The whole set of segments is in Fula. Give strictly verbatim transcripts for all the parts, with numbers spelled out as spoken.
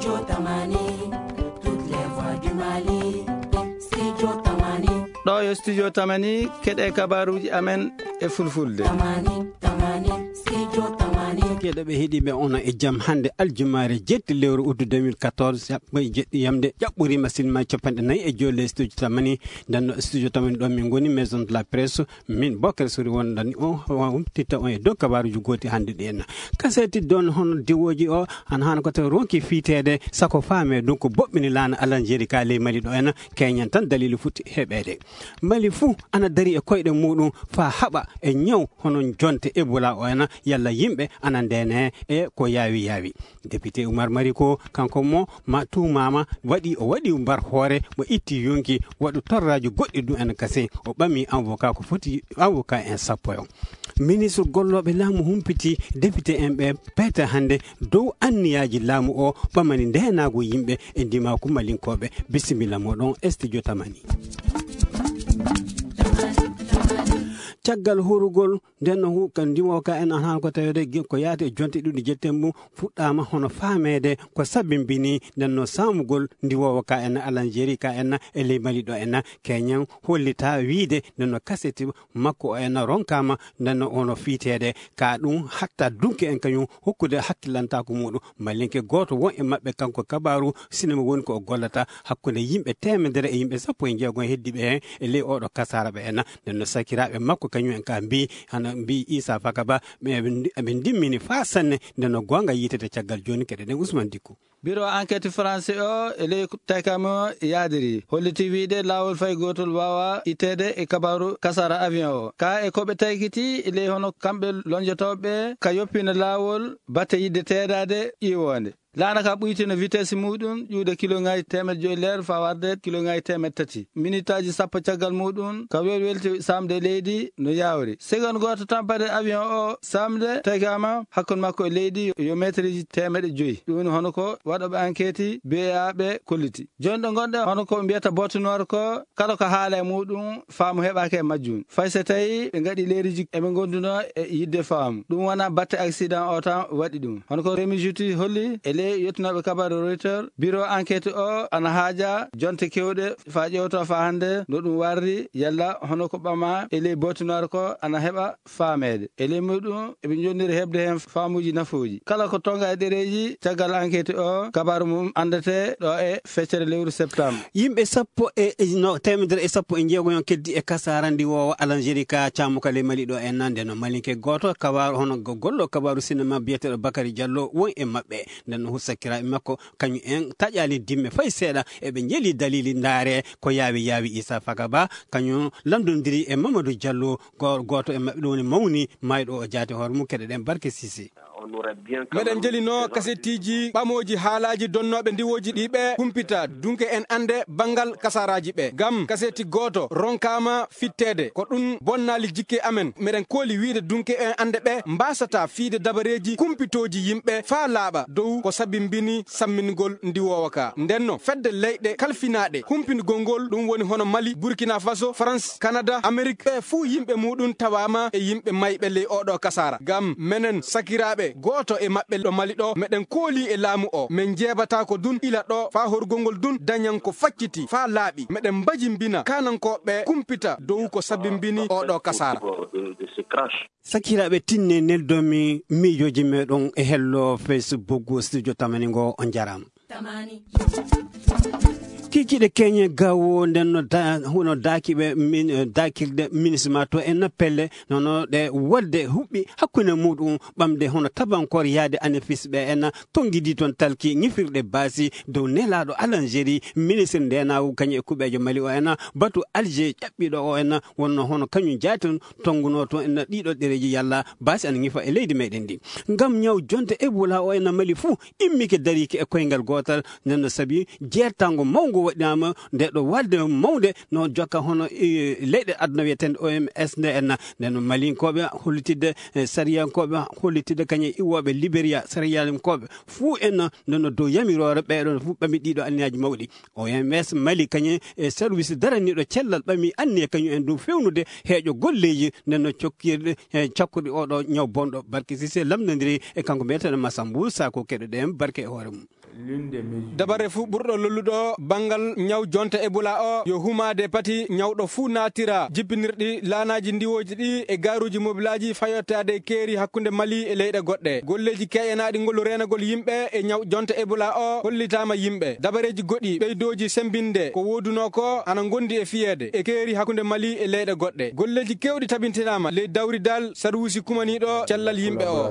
Studio Tamani, toutes les voix du Mali. Studio Tamani. Ɗo yo Studio Tamani, keɗe kabaruji amen e fulfulde. Tamani, Tamani, Studio Tamani. Keɗoɓe heeɗiɓe ono e jaam hande aljumare jetti lewru août deux mille quatorze jaɓɓoye jeɗɗi yamde ƴaɓɓori masilma capanɗe nayyi e jolle Studio Tamani. Ndanno Studio Tamani ɗo min goni maison de la presse min Bocar Sori wondani o humtitta on e dow kabaruji gooti hande ɗi henna kaseti don hono diwoji o han hana ko taw ronki fiitede sako faame donc boɓɓini laana alanjeri ka ley Mali ɗo henna keñan tan dalilu futti heɓede Mali fuu ana dari e koyɗe muɗum fa haɓa e ñaw hono jonte Ebola o henna yalla yimɓe ana ndene e ko yaawi yaawi député Oumar Mariko kanko mo ma tumama waɗi o waɗi mbar hoore mo itti yonki waɗu torraji goɗɗi ɗum en kase o ɓami avocat ko foti avocat en sappo o ministre golloɓe laamu humpiti député en ɓe peeta hande dow anniyaji laamu o ɓamani ndenago yimɓe e ndimaku malinkoɓe bisimilla moɗon Studio Tamani. Caggal hurugol nden no kan ndimo ka en han ko tawede ko yaate e jonte ɗuɗi jettembu fuɗɗama hono faamede ko sabimbini nden no samugol ndiwowo ka en alanjeri ka en e ley Mali ɗo en keñan hollita wiide nden no kaseti makko o en ronkama nden no ono fiitede ka ɗum hatta dunke en kañum hokkude hakkillantako muɗum malinke goto won e mabɓe kanko kabaru sinema woni ko o gollata hakkude yimɓe temedere e yimɓe sappo e jeegon heddiɓe hen e ley oɗo kasara ɓe en nden no sakiraɓe makko kañum en ka mbi hana mbi Issa Fakaba ɓe ndimmini fa sanne nden no gonga yitete caggal joni keɗe ɗen Ousmane Dickou. Bureau enquête français o e ley takamo yaadiri holliti wiide lawol fay gotol wawa itede e kabaru kasara avion o ka e koɓe taykiti e ley hono kamɓe lonjotoɓe ka yoppina lawol batte yidde teedade ƴiwonde laana ka ɓuytina vitesse muɗum ƴuude kiloŋaji temed joyi ler fa warde kiloŋaji temed tati minute aji sappo caggal muɗum ka wel welti samde leydi no yawri seconde goto tampade avion o samde tagama hakkude makko e leydi yo métre ji temeɗe joyi ɗum hono ko waɗoɓe enquête B A ɓe kolliti joni ɗo gonɗe hono ko mbiyata botte noire ko kala ko haala e muɗum faamu heɓake e majjum fay so tawi ɓe gaɗi leeriji eɓe gonduno e yidde faamu ɗum wona batte accident o tan waɗi ɗum hono ko Rémi Juti holli e ley yettunoɓe kabaru Reuters bureau enquête o ana haaja jonte kewɗe fa ƴewto fa hande no ɗum warri yalla hono ko ɓama e ley botte noire ko ana heɓa faamede e ley muɗum eɓe jonniri heɓde hen faamuji nafuji kala ko tonga e ɗereji caggal enquête o kabaru mum andete ɗo e feccere lewru septembre yimɓe sappo e no temedere e sappo e jeegoyon keddi e kasarandi wowo alanjeri ka camuka ley Mali ɗo en nande no malinke goto kabaru hono gollo kabaru cinéma biyeteɗo Bakary Diallo won e mabɓe nden no sakiraɓe makko kañum en taƴali dimme fay seeɗa eɓe jeeli dalili ndaare ko yaawi yaawi Issa Fakaba kañum lamdodiri e Mamadou Diallo goto e mabɓe ɗo woni mawni mayɗo o jaati hoore mum keɗe ɗen Barke Cissé. meɗen jelino kasettiji ɓamoji haalaji donnoɓe ndiwoji ɗiɓe humpita dunke en ande bangal kasaraji ɓe gam kaseti goto ronkama fittede ko ɗum bonnali jikke amen meɗen kooli wiide dunke en ande ɓe mbasata fiide dabareji kumpitoji yimɓe fa laaɓa dow ko sabimbini sammingol ndiwowa ka ndenno fedde leyɗe kalfinaɗe humpingol ngol ɗum woni hono Mali Burkina Faso France Canada Amérique ɓe fuu yimɓe muɗum tawama e yimɓe mayɓe ley oɗo kasara gam menen sakiraɓe goto e mabɓe ɗo Mali ɗo meɗen kooli e laamu o min jebata ko dun ila ɗo fa horgongol dun dañan ko facciti fa laaɓi meɗen mbajimbina kanankoɓe kumpita dow ko sabimbini oɗo kasara sakiraɓe tinne neldomi miijoji meɗon e hello Facebook Studio Tamani ngo on jarama Tamani kikiɗe keñe gawo nden no da huno dakiɓe min dakirde ministre ma to en pelle nono ɗe wadde huɓɓi hakkude muɗum ɓamde hono tabankor yaade anefis ɓe en tonguidi toon talki ñifirɗe baasi dow nelaɗo alanjeri ministre ndenawu kañum e kuɓejo Mali o en batu Alger ƴaɓɓiɗo o en wonno hono kañum jaati tonguno toon en ɗiɗo ɗereji yalla baasi ana ñifa e leydi meɗen ndi ngam ñaw jonte Ebola o en Mali fuu immike dariki e koyngal gotal nenno saabi jertango mawgo waɗama nde ɗo walde mawde no jokka hono leyɗe aduna wiyetende O M S nde en nden malinkoɓe hollitidde sariyankoɓe hollitidde kañum iwoɓe Libéria sariyankoɓe fuu en ndenno dow yamirore ɓeɗon fuu ɓami ɗiɗo anniyaji mawɗi O M S Mali kañum e service daraniɗo cellal ɓami anniya kañum en dow fewnude heeƴo golleji ndenno cokkirɗe cakkuɗe oɗo ñaw bonɗo Barke Cissé lamdodiri e kanko mbiyeteno Massambou Sako keɗoɗen barke e hoore mum dabare fu ɓurɗo lolluɗo bangal ñaw jonta ebola o yo humade pati ñawɗo fu natira jippinirɗi laanaji ndiwoji ɗi e garuji mobilaji fayottade keeri hakkunde Mali e leyɗe goɗɗe golleji keƴenaɗi ngol renagol yimɓe e ñaw jonta ebola o hollitama yimɓe dabareji goɗɗi ɓeydoji sembinde ko woduno ko ana gondi e fiyede e keeri hakkunde Mali e leyɗe goɗɗe golleji kewɗi tabintinama ley dawridal saruusi kumaniɗo cellal yimɓe o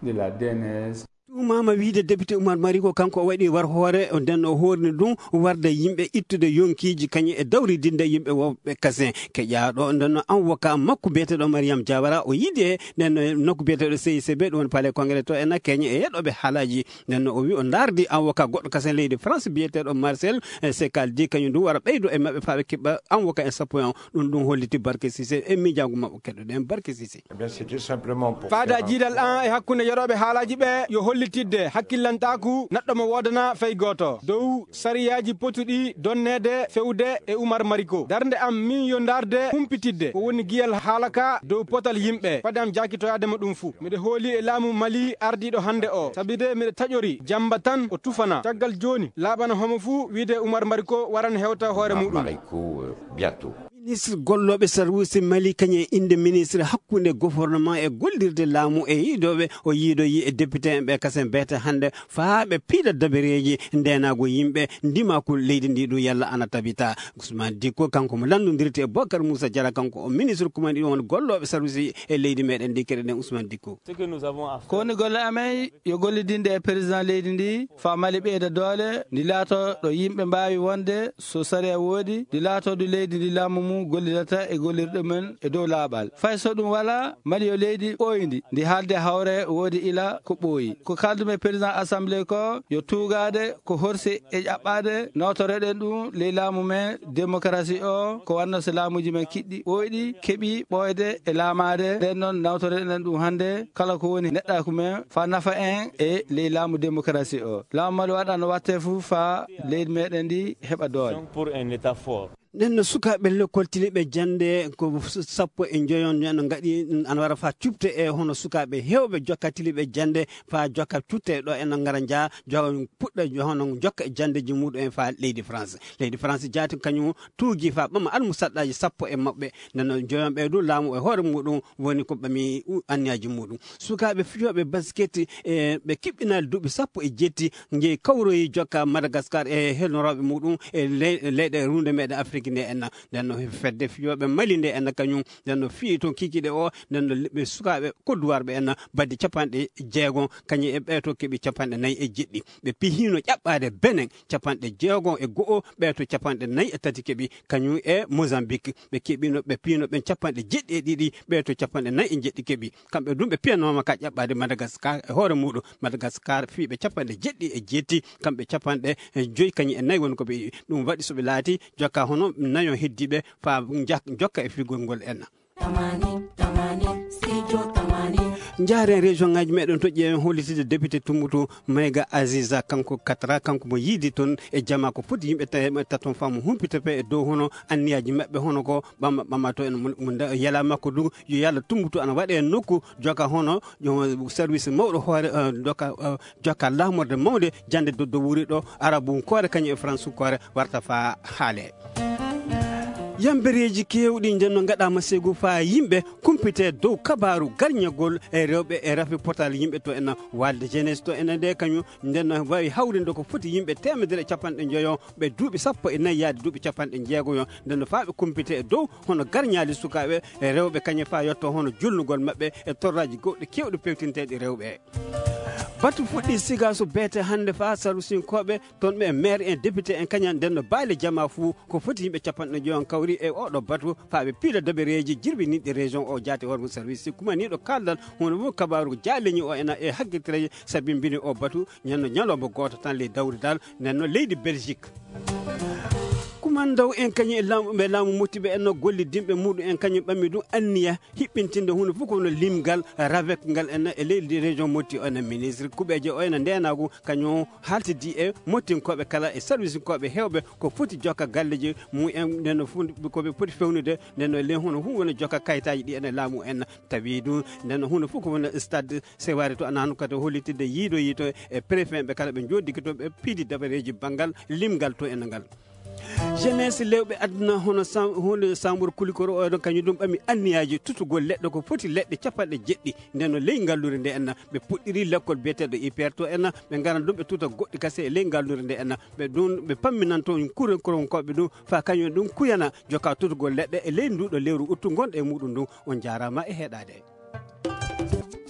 mama wiide député Oumar Mari ko kanko o waɗi war hoore o nden o horni ɗum warde yimɓe ittude yonkiji kañum e dawridinde yimɓe woɓɓe kasin keƴaɗo nden an woka makko biyeteɗo Mariame Diawara o yiide e nden nokku biyeteɗo C I C B ɗum woni palais congrès to ena keña e yeɗoɓe haalaji nden o wi o dardi an woka goɗɗo kasin leydi France biyeteɗo Marcel Sekal di kañum ɗum wara ɓeydo e mabɓe faaɓe keɓɓa an woka en sappo en ɗum ɗum holliti Barke Cissé e miijago mabɓe keɗoɗen Barke Cissé faada jiidal an e hakkunde yeɗoɓe haalaji ɓe yo holli tidde hakkillantaku neɗɗo mo wodana fey goto dow sariyaji potuɗi donnede fewde e Oumar Mariko darde am min yo darde humpitidde ko woni giyal haalaka dow potal yimɓe fade am jakitoyadema ɗum fou miɗe hooli e laamu Mali ardiɗo hande o sabide miɗe taƴori jamba tan o tufana caggal joni laaɓana homo fou wiide Oumar Mariko waran hewta hoore muɗum ministre golloɓe sarwusi Mali kañum e inde ministre hakkunde gouvernement e gollirde laamu e yiidoɓe o yiidoyi e député en ɓe kasen beete hande faaɓe piiɗa dabareji ndenago yimɓe ndima ko leydi ndi ɗum yalla ana tabita Ousmane Dicko kanko mo landodirte e Bocar Moussa Diarra kanko o ministre kumani ɗum won golloɓe sarwusi e leydi meɗen ndi keɗen Ousmane Dicko ko woni golle amen yo gollidinde e président leydi ndi fa Mali ɓeyda doole ndi laato ɗo yimɓe mbawi wonde so sariya woodi ndi laato ɗo leydi ndi laamu mum gollidata e gollirɗe men e dow laaɓal fay so ɗum wala Mali yo leydi ɓooyndi ndi haalde hawre woodi ila ko ɓooyi ko kaldumi président assemblée ko yo tugade ko horsi e ƴaɓɓade nawtoreɗen ɗum ley laamu men démocratie o ko wanno so laamuji men kiɗɗi ɓooyɗi keeɓi ɓooyde e laamade nden noon nawtoreɗen ɗum hande kala ko woni neɗɗaku men fa nafa en e ley laamu démocratie o laamu Mali waɗa no watte fou fa leydi meɗen ndi heɓa doole nden sukaɓe l'école tiliɓe jande ko sappo e joyon no gaɗi ana wara fa cupte e hono sukaɓe hewɓe jokka tiliɓe jande fa jokka cutte ɗo eno gara jaa puɗɗa hono jokka e jandeji muɗum en fa leydi France leydi France jaati kañum tuugi fa ɓama almusaɗɗaji sappo e mabɓe nden joyon ɓe du laamu e hoore muɗum woni ko ɓami anniyaji muɗum sukaɓe fiyoɓe basket e ɓe kiɓɓinali duuɓi sappo e jetti jeeyi kawroyi jokka Madagascar e helnoroɓe muɗum e leyɗe runde meɗen Afrique nde enna nden no fedde fiyoɓe Mali nde enna kañum nden no fiyi toon kikiɗe o nden no ɓe sukaɓe kodduwarɓe enna badde capanɗe jeegon kañum e ɓeeto keeɓi capanɗe nayyi e jeɗɗi ɓe pihino ƴaɓɓade Benin capanɗe jeegon e go'o ɓeeto capanɗe nayyi e tati keeɓi kañum e Mozambique ɓe keeɓino ɓe pihino ɓen capanɗe jeɗɗi e ɗiɗi ɓeeto capanɗe nayyi e jeɗɗi keeɓi kamɓe ɗum ɓe piyanoma ka ƴaɓɓade Madagascar e hoore muɗum Madagascar fiiɓe capanɗe jeɗɗi e jeetti kamɓe capanɗe joyyi kañum e nayyi woni koɓe ɗum waɗi soɓe laati jokka hono nayo heddiɓe fa jokka e frigol ngol enna jaaren région ngaji meɗen to ƴeewen hollitide député Tumboutou Mayga Aziza kanko Katra kanko mo yiidi toon e jama ko foti yimɓe tawi taton famo humpitape e dow hono anniyaji mabɓe hono ko ɓama ɓama to en yala makko ɗum yo yalla Tumboutou ana waɗe nokku joka hono service mawɗo hoore joka jokka lamorde mawde jande doddo wuuri ɗo arabu kore kañum e france kore warta fa haale yambereji kewɗi nden no gaɗama sego fa yimɓe kumpite dow kabaru garñagol e rewɓe e rafi portal yimɓe to en walde jeunesse to ene nde kañum nden no wawi hawrinde ko foti yimɓe temedere capanɗe joyo ɓe duuɓi sappo e nayyi yaade duuɓi capanɗe jeegoyo nden no faɓe kumpite e dow hono garñali sukaɓe e rewɓe kañum fa yetto hono julnugol mabɓe e torraji goɗɗi kewɗi pewtinteɗi rewɓe batu fuɗɗi siga so beete hande fa sarusinkoɓe toon ɓe maire en député en kañan nden no baali jama fou ko foti yimɓe capanɗe joyon kawri e oɗo batu faaɓe piila dabareji jirbiniɗɗi région o jaati hormo service kumaniɗo kaldan hono fof kabaru jaleñi o ena e haggitireji sabi mbini o batu ñanno ñalombo goto tan ley dawridal nenno leydi Belgique Ousmane Daw en kañum e laamu ɓe laamu mottiɓe en no gollidinɓe muɗum en kañum ɓammi ɗum anniya hiɓɓintinde hunde fof kono limgal ravec ngal en e leydi région motti on ministre kuɓeje o ene ndenago kañum haltidi e mottinkoɓe kala e service koɓe hewɓe ko foti jokka galleji mu en nden fu koɓe poti fewnude nden len hunde fu wona jokka kayitaji ɗi ene laamu en tawi ɗum nden hunde fof ko wona stade sewari to anano kadi hollitide yiido yiito e préfet ɓe kala ɓe joddi to ɓe piidi dabareji banggal limgal to en ngal jeunesse lewɓe aduna hono hunde Sambour Kulikoro oɗon kañum ɗum ɓami anniyaji tutugol leɗɗe ko foti leɗɗe capanɗe jeɗɗi nden no ley ngallure nde enna ɓe puɗɗiri l'école biyeteɗo I P R to enna ɓe garan ɗum ɓe tuta goɗɗi kase e ley ngallure nde enna ɓe ɗum ɓe pamminan toon kuren koron koɓe ɗum fa kañum ɗum kuyana joka tutugol leɗɗe e ley nduɗo lewru uttu gonɗo e muɗum ɗum on jarama e heɗade